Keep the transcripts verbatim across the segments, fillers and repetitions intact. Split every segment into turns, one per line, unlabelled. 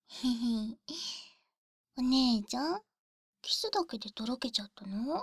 へへ。お姉ちゃん、キスだけでとろけちゃったの？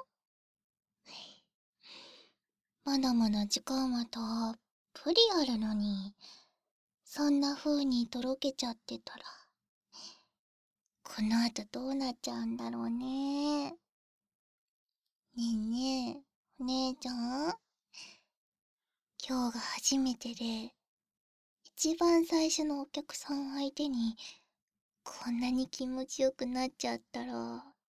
まだまだ時間はたっぷりあるのに、そんな風にとろけちゃってたら、この後どうなっちゃうんだろうね。ねえねえ、お姉ちゃん、今日が初めてで、一番最初のお客さん相手に、こんなに気持ちよくなっちゃったら、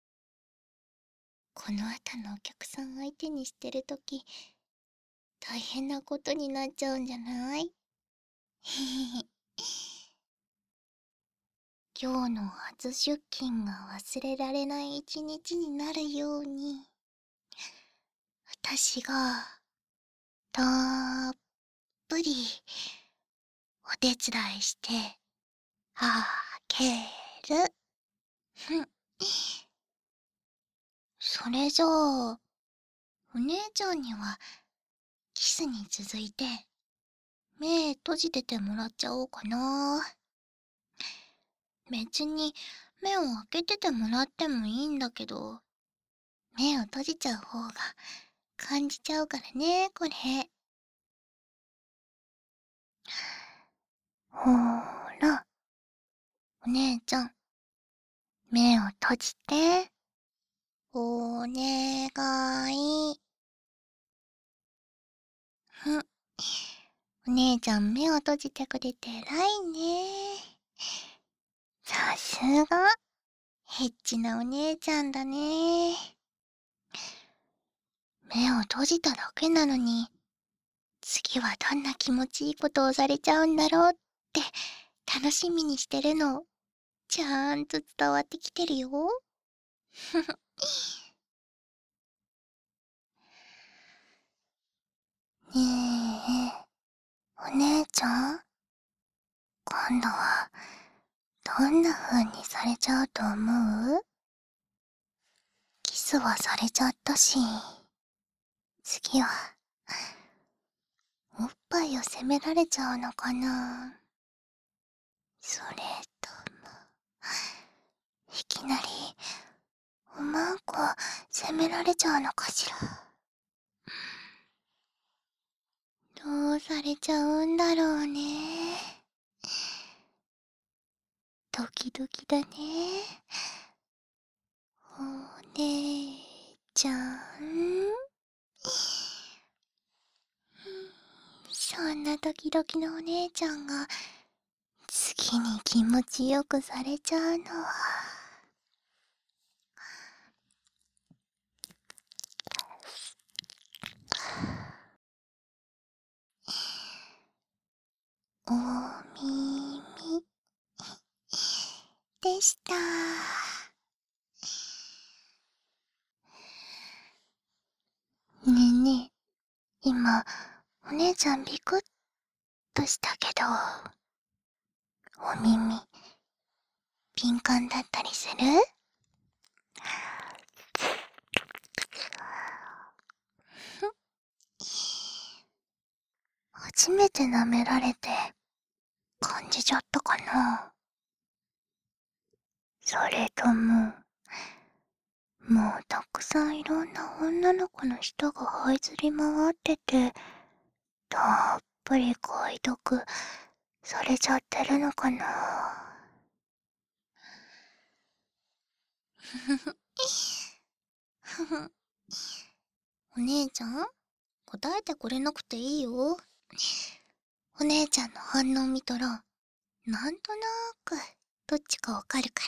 この後のお客さん相手にしてるとき、大変なことになっちゃうんじゃない？へへへ。今日の初出勤が忘れられない一日になるように、私がたっぷりお手伝いしてあげる。ふん。それじゃあ、お姉ちゃんにはキスに続いて目閉じててもらっちゃおうかな。別に目を開けててもらってもいいんだけど、目を閉じちゃう方が感じちゃうからね、これ。ほーら、お姉ちゃん、目を閉じて。お願い。ふん。お姉ちゃん目を閉じてくれて偉いね。さすが、ヘッチなお姉ちゃんだね。目を閉じただけなのに、次はどんな気持ちいいことをされちゃうんだろうって楽しみにしてるの、ちゃんと伝わってきてるよ。ふふ。ねえ、お姉ちゃん、今度はどんな風にされちゃうと思う？キスはされちゃったし、次はおっぱいを責められちゃうのかな。それとも、いきなりおまんこ責められちゃうのかしら。どうされちゃうんだろうね。ドキドキだね。お姉ちゃん。そんなドキドキのお姉ちゃんが次に気持ちよくされちゃうのは、お耳でした。ねえねえ、今お姉ちゃんビクッとしたけど、お耳敏感だったりする？初めて舐められて感じちゃったかな。それとも、もうたくさんいろんな女の子の舌が這いずり回ってて、たっぷり解読されちゃってるのかな。ふふふ。ふふ。お姉ちゃん、答えてくれなくていいよ。お姉ちゃんの反応見たら、なんとなくどっちかわかるから。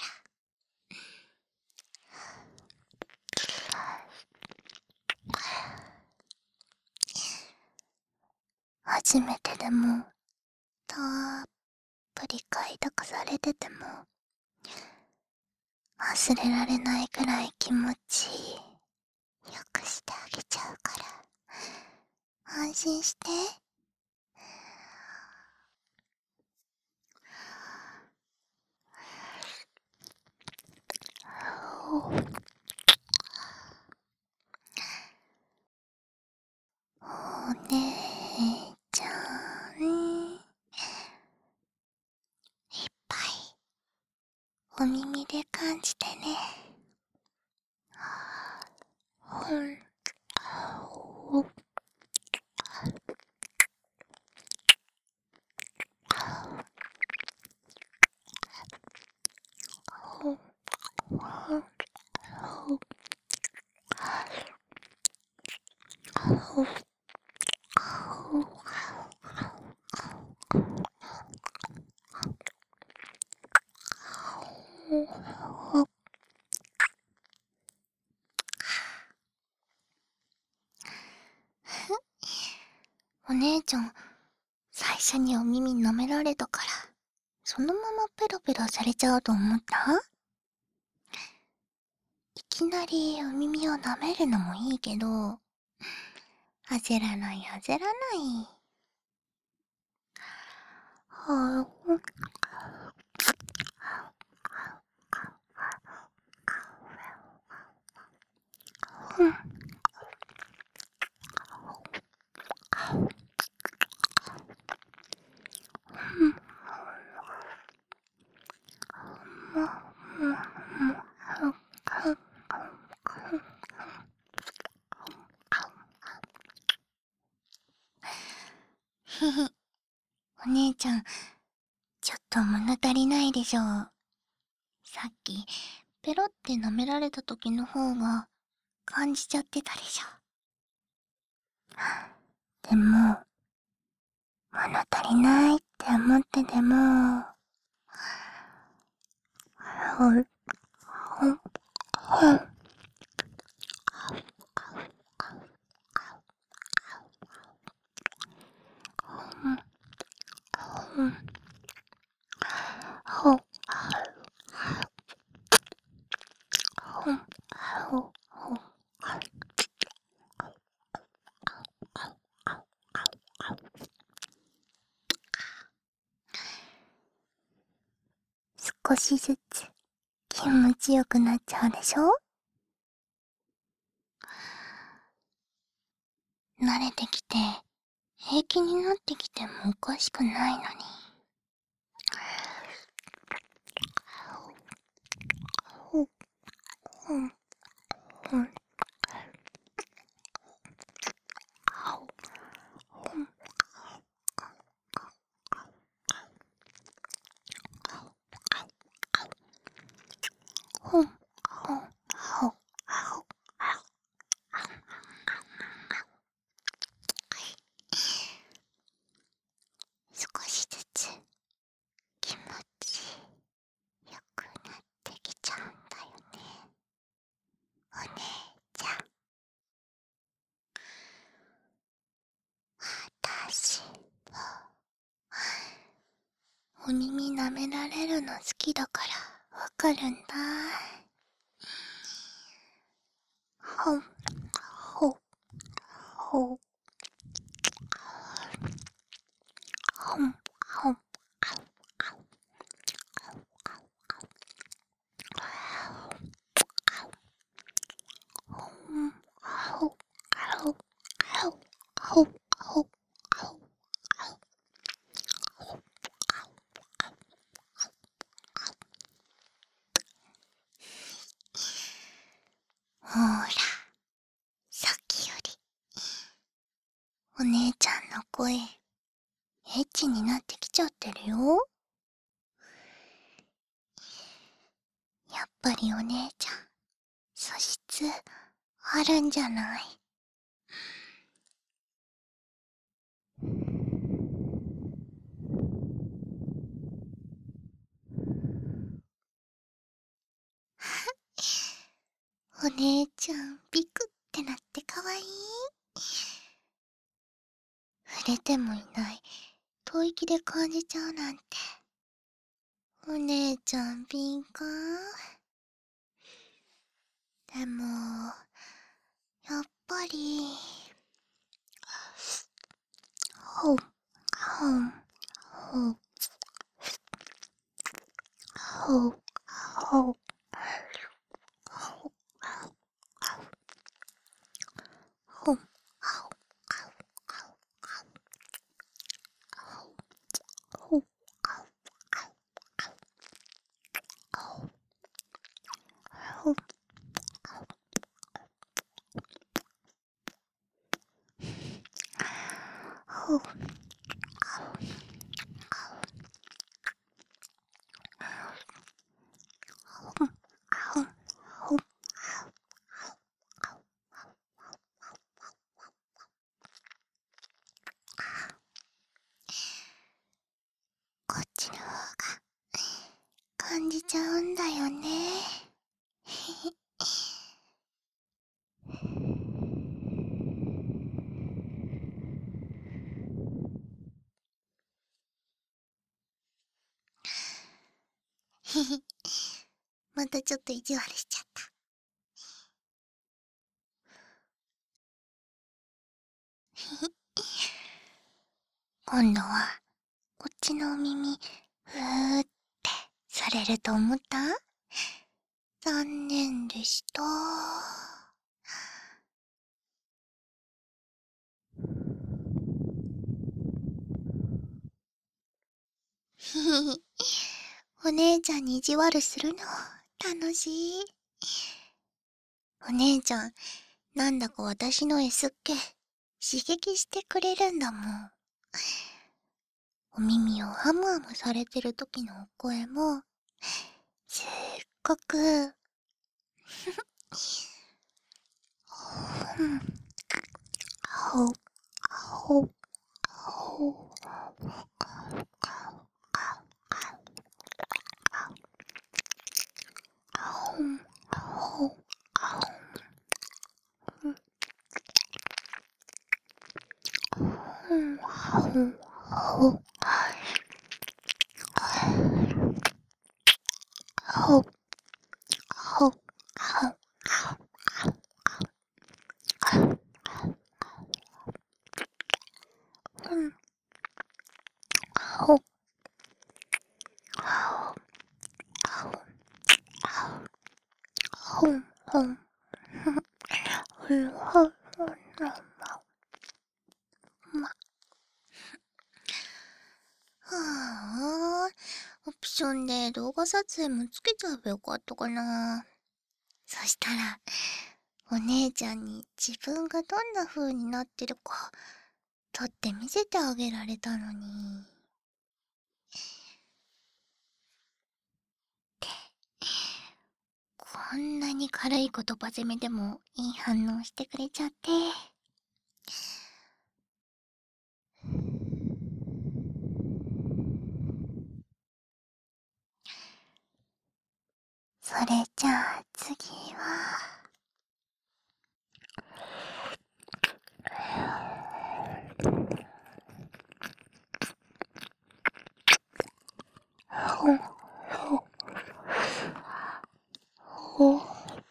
初めてでも、たっぷり快諾されてても、忘れられないくらい気持ちいい。よくしてあげちゃうから、安心して。お姉ちゃん、いっぱいお耳で感じてね。ほん、ほ、ほ、ほ、ほ、ほ、ほ、お姉ちゃん、最初にお耳舐められたから、そのままペロペロされちゃうと思った？いきなりお耳を舐めるのもいいけど、焦らない焦らない。はぁ、ふん、ふん、も、も、も、ふん、ふん、ふふ。お姉ちゃん、ちょっと物足りないでしょ。さっき、ペロって舐められた時の方が、感じちゃってたでしょ。でも、物足りないって思ってても、ほん、ほん、ほん、ほん、ほん、ほん、ほん、ほん。少しずつ気持ちよくなっちゃうでしょ？慣れてきて、平気になってきてもおかしくないのに。ほ、ほん、ほん、ほ、ほん、ほん、ほん、ほ、ほ。少しずつ気持ちよくなってきちゃうんだよね、お姉ちゃん。あたし、お耳舐められるの好きだからわかるんだ。ほん、ほ、ほ、ほん、ほん、ほん、ほ、ほ、ほ、ほ、ほ、ほ。ほーら、さっきより、お姉ちゃんの声、エッチになってきちゃってるよ。やっぱりお姉ちゃん、素質、あるんじゃない？お姉ちゃん、ビクってなってかわいい。触れてもいない、吐息で感じちゃうなんて。お姉ちゃん、敏感。でも、やっぱり、ほん、ほん、ほん、ほん、ほん、ほん、ほん、ほん、 感じちゃうんだよね。またちょっと意地悪しちゃった。今度はこっちのお耳ふーってされると思った？残念でした。お姉ちゃんに意地悪するの楽しい。お姉ちゃんなんだか私の S っ気刺激してくれるんだもん。お耳をハムハムされてる時のお声もすっごくうんほほほほほほうんほほんほんふんほんまはあ、オプションで動画撮影もつけちゃえばよかったかな。そしたらお姉ちゃんに自分がどんな風になってるか撮って見せてあげられたのに。こんなに軽い言葉攻めでもいい反応してくれちゃって。それじゃあ次はほほほ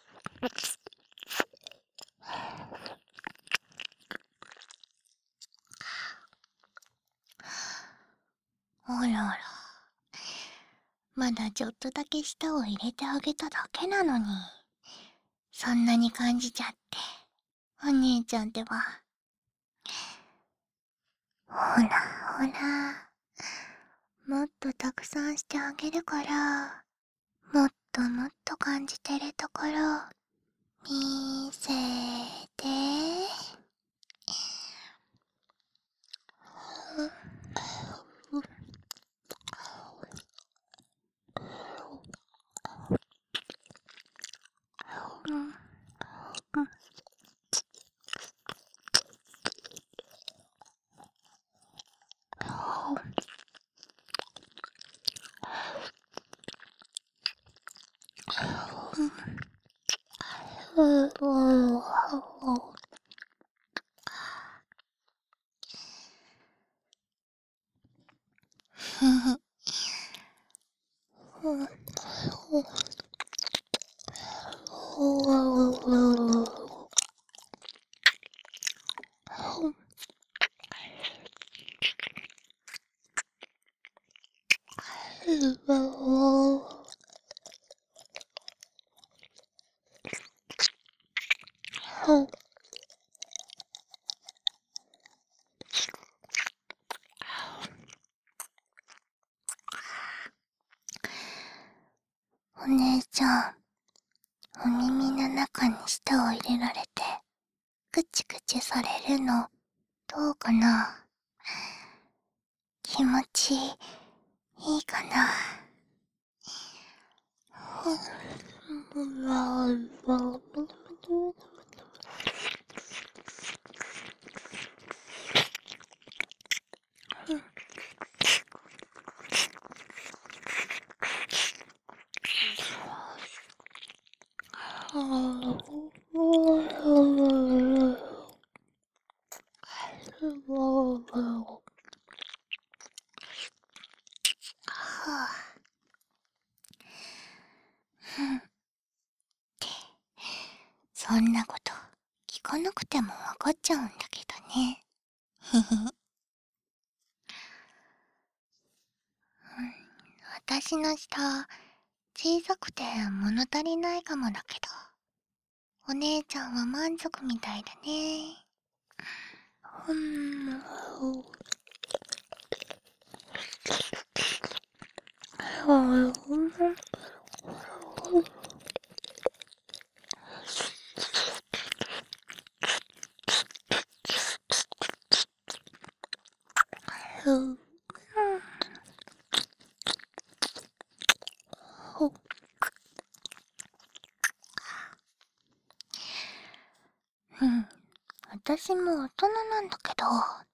あらら、まだちょっとだけ舌を入れてあげただけなのにそんなに感じちゃって。お姉ちゃんってば。ほらほら、もっとたくさんしてあげるから、もっともっと感じてるところ見せて。うんうんうんお姉ちゃん、お耳の中に舌を入れられてくちくちされるのどうかな。気持ちいいかな。 そんなこと聞かなくてもわかっちゃうんだけどね。私の舌、小さくて物足りないかもだけど、お姉ちゃんは満足みたいだね。うん。うん、私も大人なんだけど、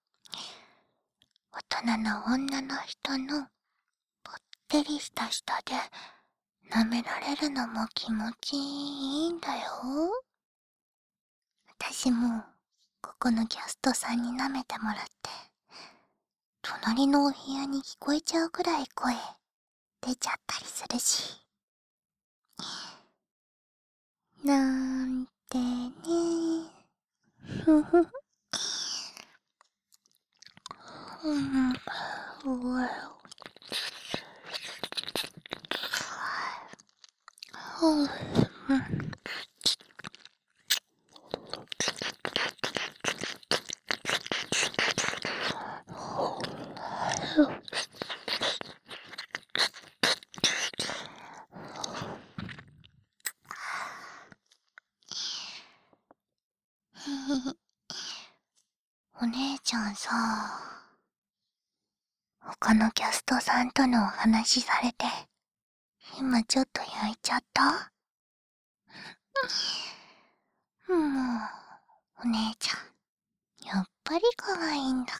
大人の女の人のぽってりした舌で舐められるのも気持ちいいんだよ。私もここのキャストさんに舐めてもらって、隣のお部屋に聞こえちゃうくらい声出ちゃったりするし。なんてね。ふふふ。うん。うわ。うん。お姉ちゃんさ、他のキャストさんとのお話されて、今ちょっと焼いちゃった？もう、お姉ちゃん、やっぱり可愛いんだから。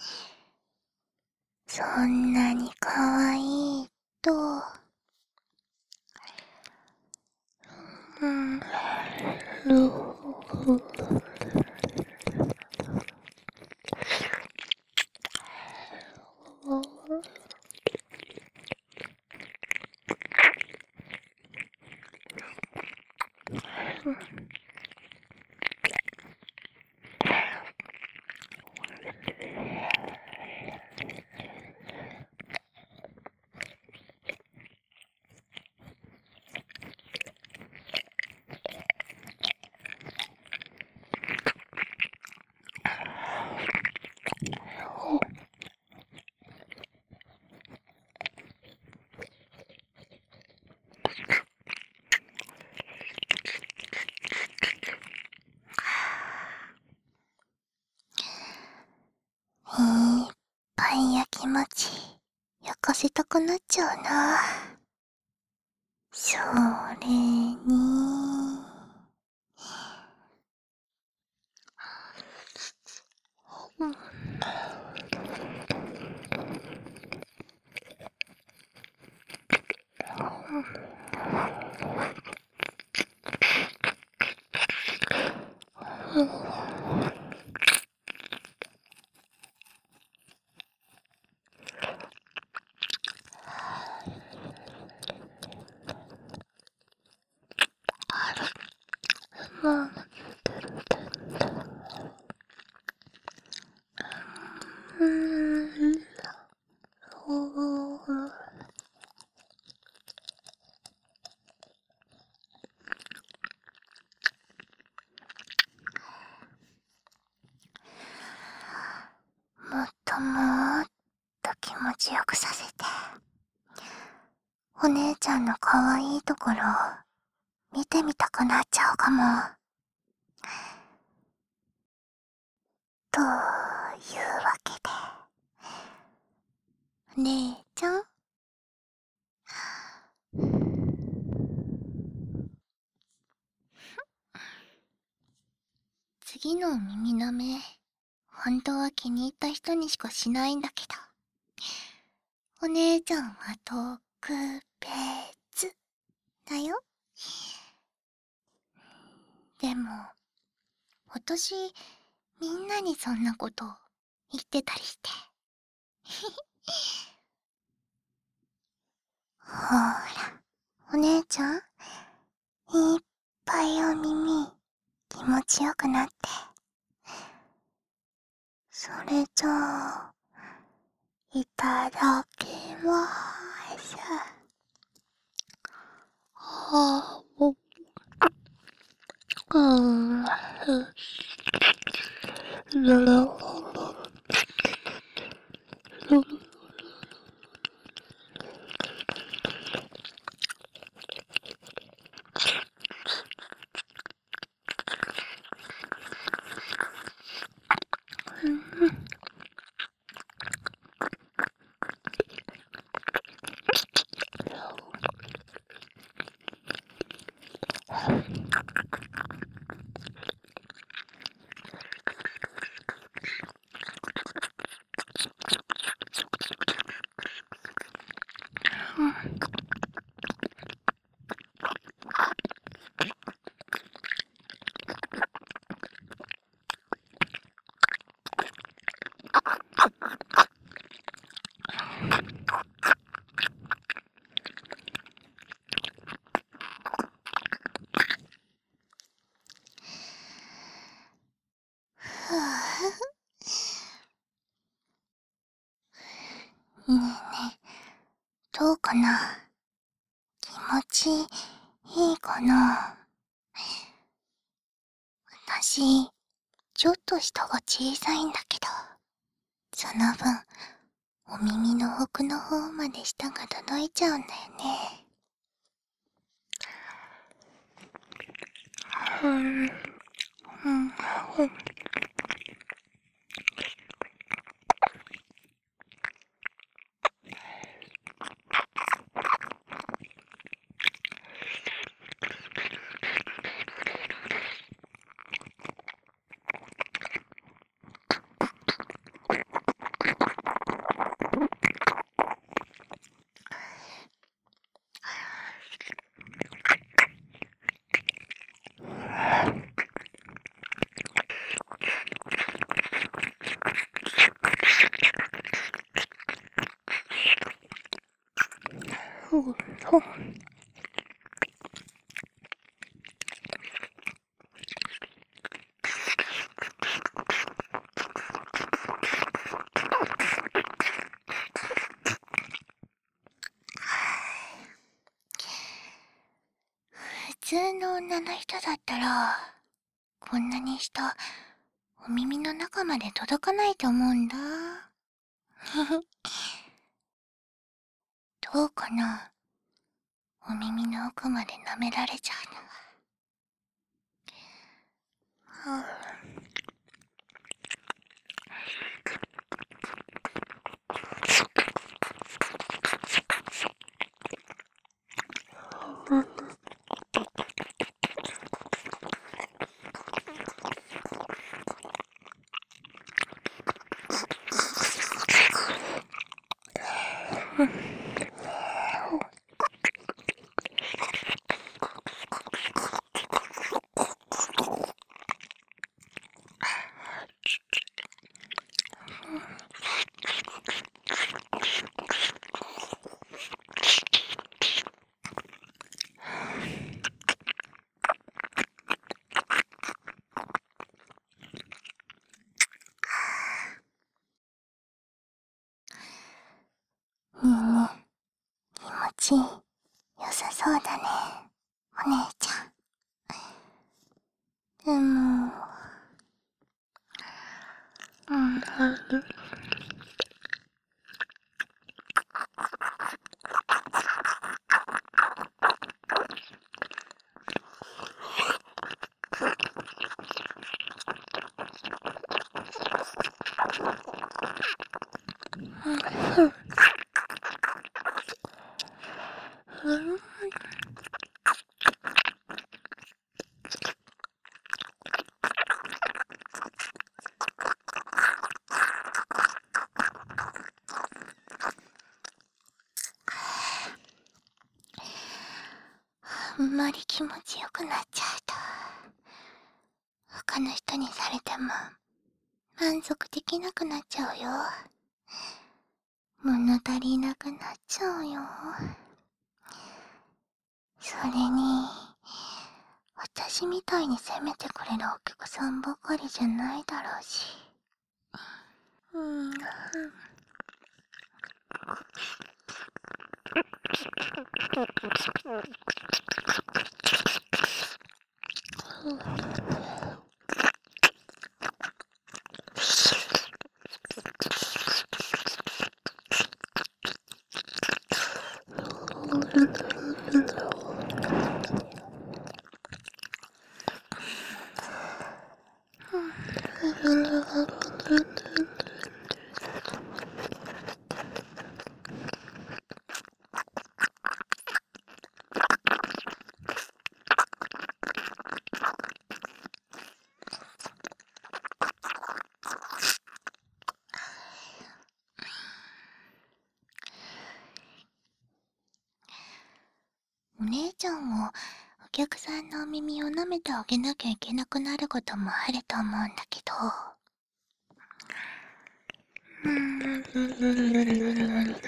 そんなに可愛いと、うん、いっぱいやきもち焼かせたくなっちゃうな。それに、うん、もう、うん、おー、もっともっと気持ちよくさせて、お姉ちゃんの可愛いところを見てみたくなっちゃうかも。というわけで、姉ちゃん、次の耳舐め、本当は気に入った人にしかしないんだけど、お姉ちゃんは特別だよ。 でも、今年、みんなにそんなこと言ってたりして。ほーら、お姉ちゃん、いっぱいお耳、気持ちよくなって。それじゃあ、いただきまーす。はぁ、お、うん、ららららふぅ。ねえねえ、どうかな？気持ちいいかな？私、ちょっと下が小さいんだけど、その分、お耳の奥の方まで舌が届いちゃうんだよね。うん、うん、うん。普通の女の人だったら、こんなに下、お耳の中まで届かないと思うんだ。どうかな？お耳の奥まで舐められちゃうのは。いいね。気持ちいい。良さそうだね。お姉ちゃん。でも、うん、うん、あんまり気持ちよくなっちゃうと、 他の人にされても満足できなくなっちゃうよ。物足りなくなっちゃうよ。それに、私みたいに責めてくれるお客さんばかりじゃないだろうし。うん。お姉ちゃんもお客さんのお耳を舐めてあげなきゃいけなくなることもあると思うんだけど。うーん。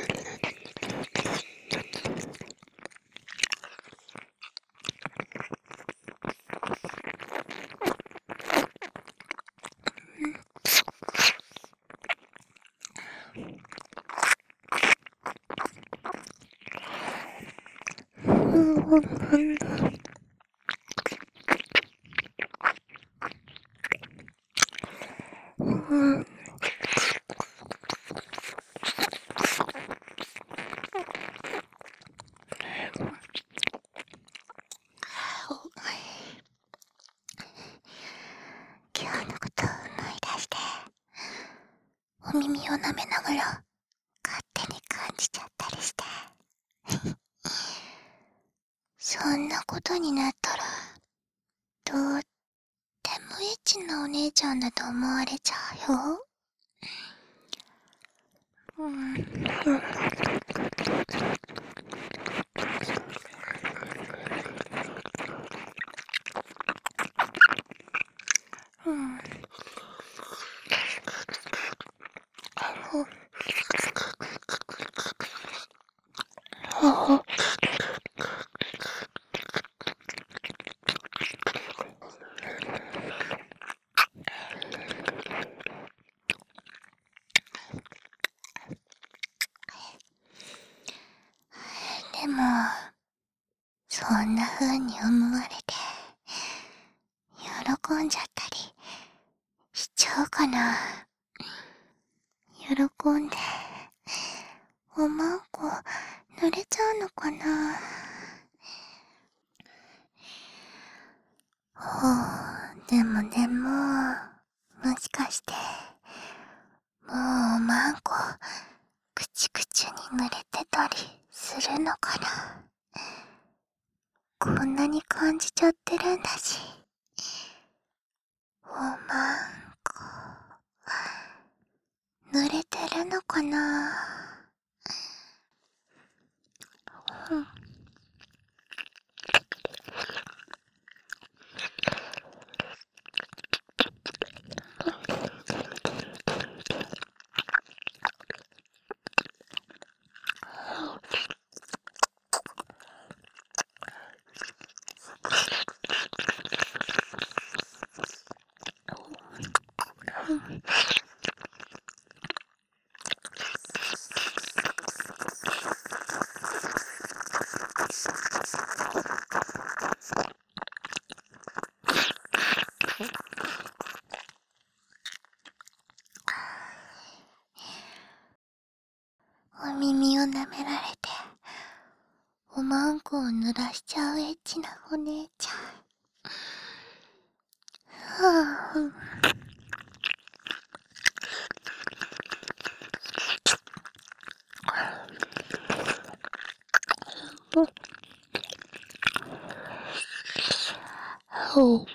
今日のことを思い出して、お耳を舐めながら勝手に感じちゃったりして。そんなことになったら、とってもエッチなお姉ちゃんだと思われちゃうよ。うん。うん。あでも、そんな風に思われて、喜んじゃったりしちゃうかな。喜んで、おまんこ濡れちゃうのかな。ほう、でもでも、もしかして、もうおまんこ、くちくちに濡れてたりするのかな。こんなに感じちゃってるんだし。おまんこ、濡れてるのかな。うん。お耳を舐められて、おまんこを濡らしちゃうエッチなお姉ちゃん。はぁ、ほう。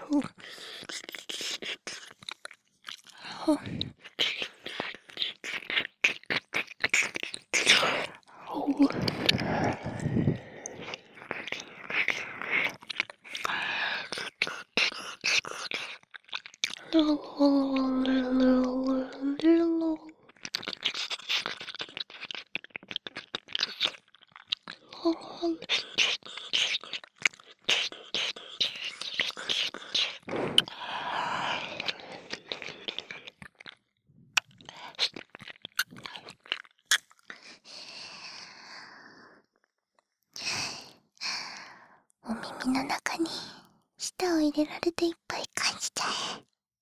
お耳の中に舌を入れられていっぱい感じちゃえ。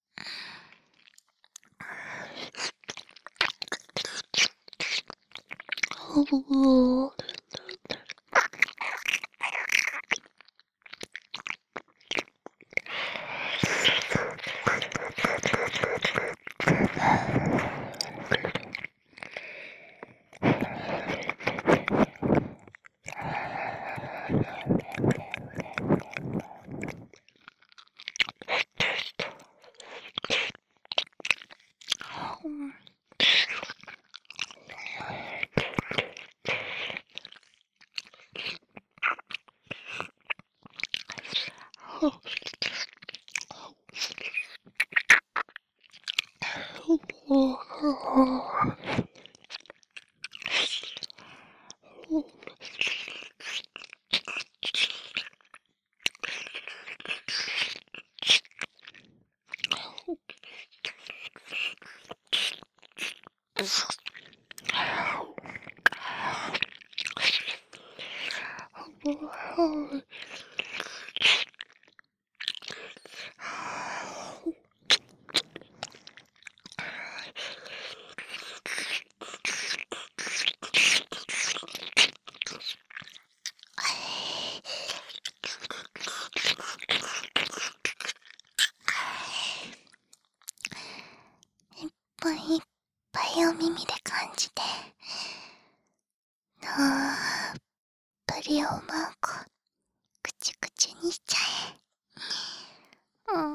いっぱいいっぱいお耳で感じて、たっぷりおまんこくちゅくちゅにしちゃえ。うん。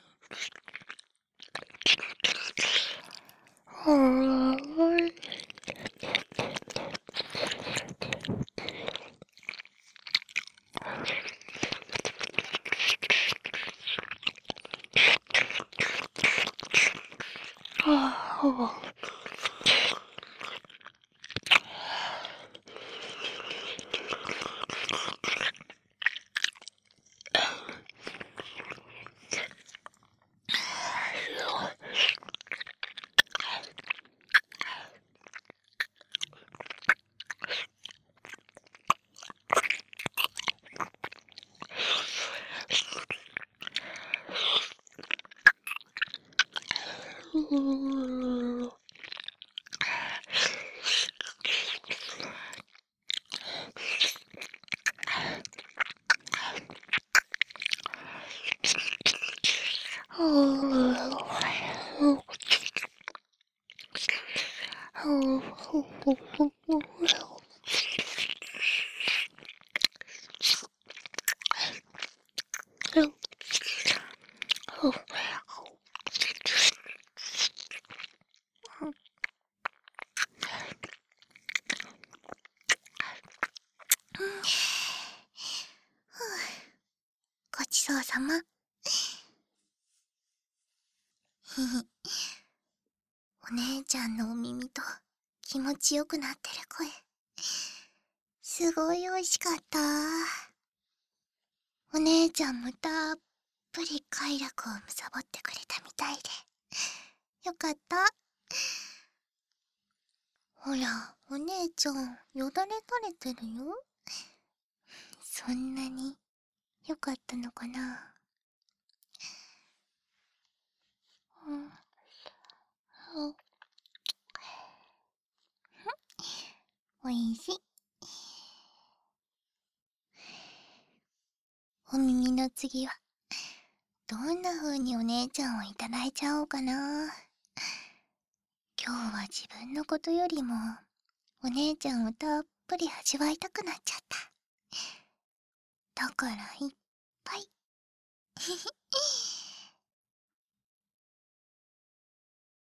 ごちそうさま。お姉ちゃんのお耳と気持ちよくなってる声、すごい美味しかった。お姉ちゃんもたっぷり快楽をむさぼってくれたみたいでよかった。ほら、お姉ちゃんよだれ垂れてるよ。そんなによかったのかな。うん、おいしい。お耳の次はどんな風にお姉ちゃんをいただいちゃおうかな。今日は自分のことよりもお姉ちゃんをたっぷり味わいたくなっちゃった。だからいっぱい